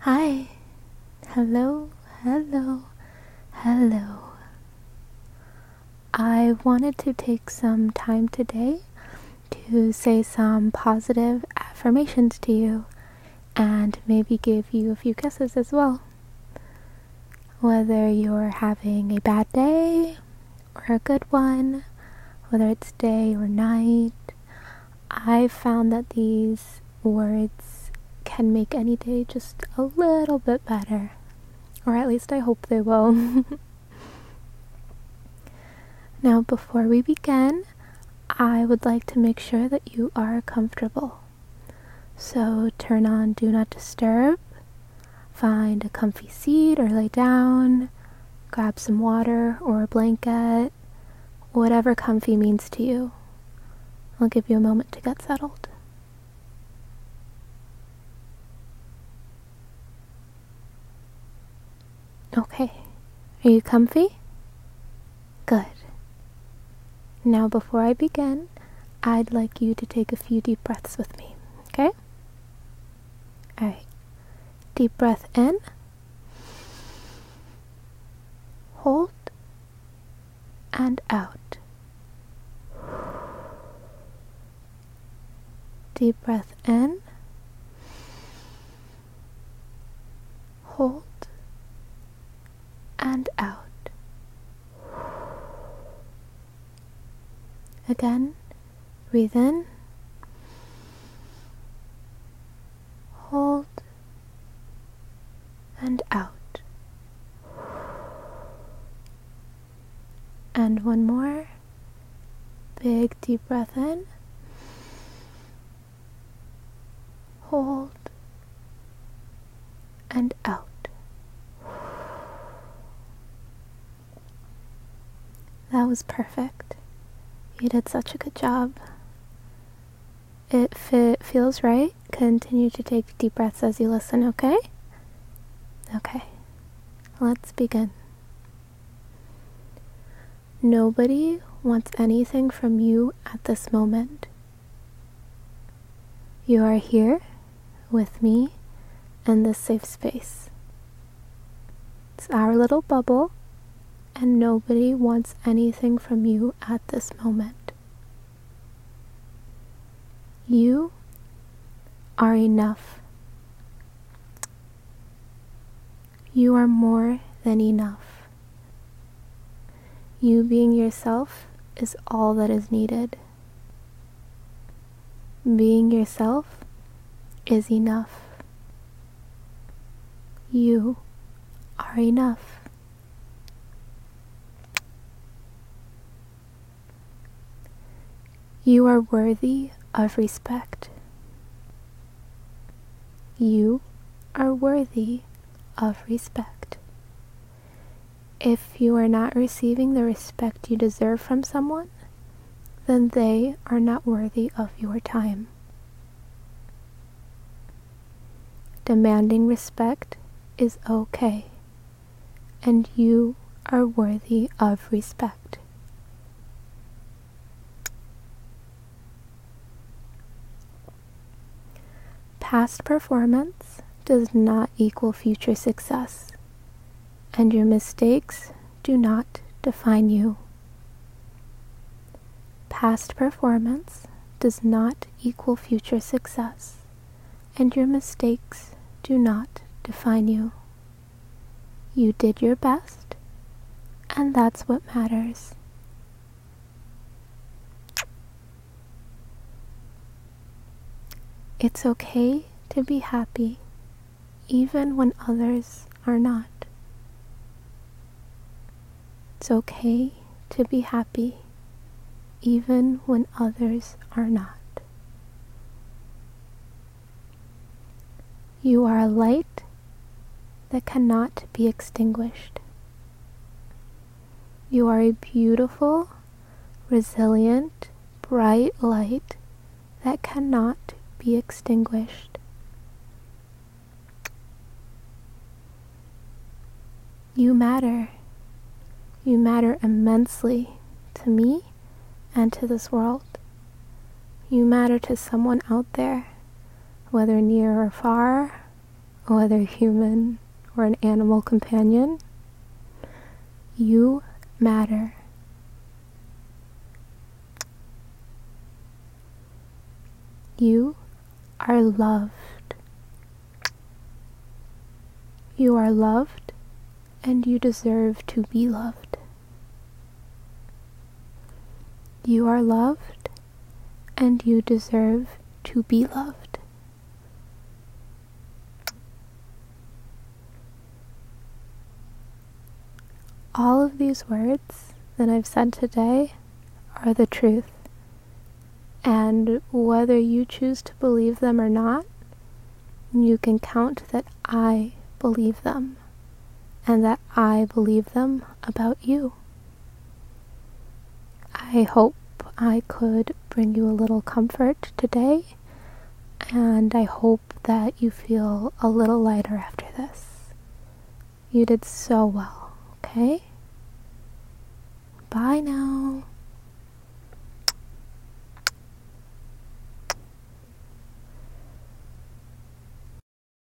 Hi, hello, hello, hello. I wanted to take some time today to say some positive affirmations to you and maybe give you a few kisses as well. Whether you're having a bad day or a good one, whether it's day or night, I've found that these words can make any day just a little bit better. Or at least I hope they will. Now, before we begin, I would like to make sure that you are comfortable. So turn on Do Not Disturb, find a comfy seat or lay down, grab some water or a blanket, whatever comfy means to you. I'll give you a moment to get settled. Okay, are you comfy? Good. Now before I begin, I'd like you to take a few deep breaths with me, okay? Alright, deep breath in, hold, and out. Deep breath in, hold, and out. Again, breathe in, hold, and out. And one more. Big deep breath in, hold, and out. That was perfect. You did such a good job. If it feels right, continue to take deep breaths as you listen, okay? Okay, let's begin. Nobody wants anything from you at this moment. You are here with me in this safe space. It's our little bubble, and nobody wants anything from you at this moment. You are enough. You are more than enough. You being yourself is all that is needed. Being yourself is enough. You are enough. You are worthy of respect. You are worthy of respect. If you are not receiving the respect you deserve from someone, then they are not worthy of your time. Demanding respect is okay, and you are worthy of respect. Past performance does not equal future success, and your mistakes do not define you. Past performance does not equal future success, and your mistakes do not define you. You did your best, and that's what matters. It's okay to be happy, even when others are not. It's okay to be happy, even when others are not. You are a light that cannot be extinguished. You are a beautiful, resilient, bright light that cannot be extinguished. You matter. You matter immensely to me and to this world. You matter to someone out there, whether near or far, whether human or an animal companion. You matter. You are loved. You are loved, and you deserve to be loved. You are loved, and you deserve to be loved. All of these words that I've said today are the truth, and whether you choose to believe them or not, you can count that I believe them, and that I believe them about you. I hope I could bring you a little comfort today, and I hope that you feel a little lighter after this. You did so well, okay? Bye now.